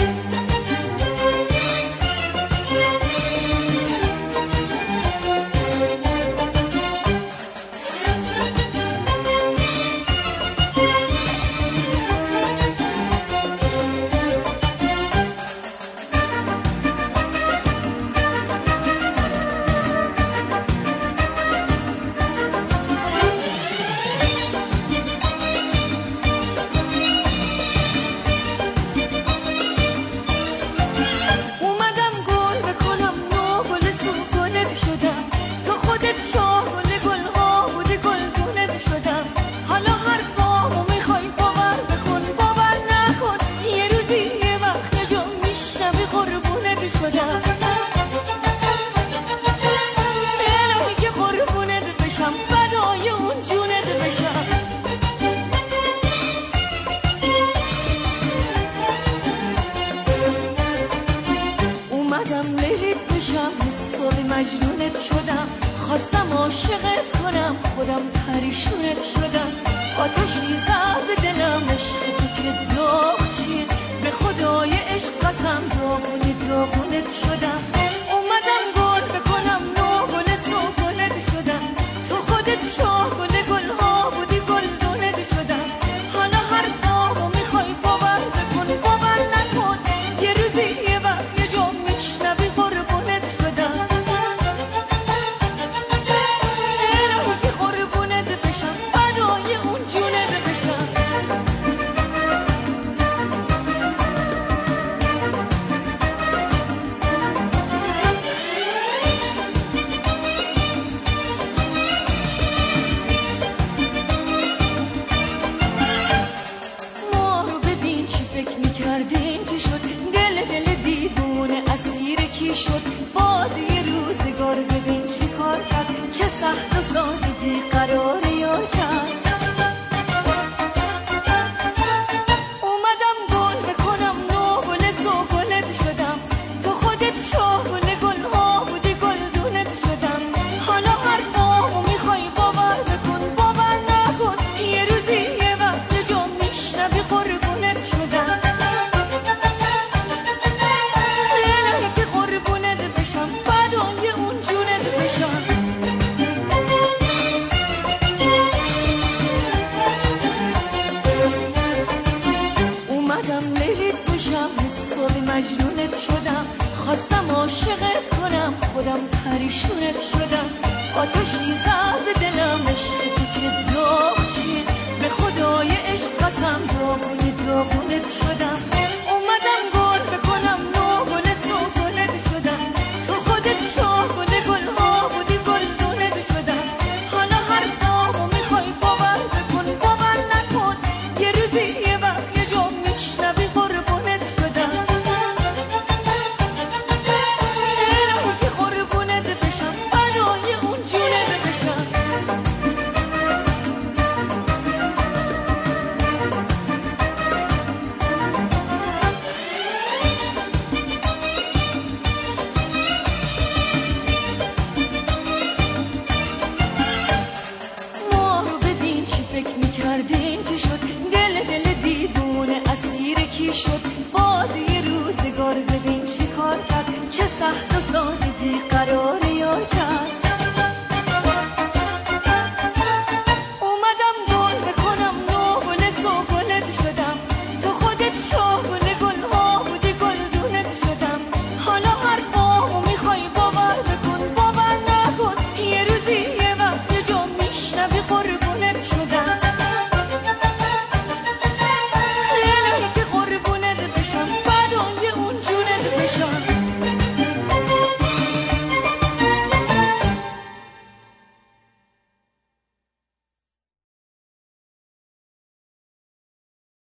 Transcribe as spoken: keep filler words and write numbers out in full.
مجنونت شدم، خواستم عاشقت کنم، خودم پریشونت شدم. آتشی زد به دلم عشق تو که داغ چیه، به خدای عشق قسم داغونی داغونت شدم. اومدم گل بکنم نو گل سوگلت شدم، تو خودت شاه گل گلها بودی گلدونت شدم. حالا هر دامو میخوای باور بکن باور نکن، یه روزی یه وقت یه جا میشنوی قربونت شدم. شد بازی روزگار، ببین چی کار کرد، چه سخت و سادگی قرار یار کرد. اومدم گل بکنم نو گل سوگلت شدم، تو خودت شاه گل گلها بودی گلدونت شدم. حالا هر دامو میخوای باور بکن باور نکن، یه روزی یه وقت جا میشنوی قربونت شدم. مجنونت شدم، خواستم عاشقت کنم، خودم پریشونت شدم. آتشی زد به دلم عشق تو که داغ چیه، به خدای عشق قسم داغونی داغونت شدم.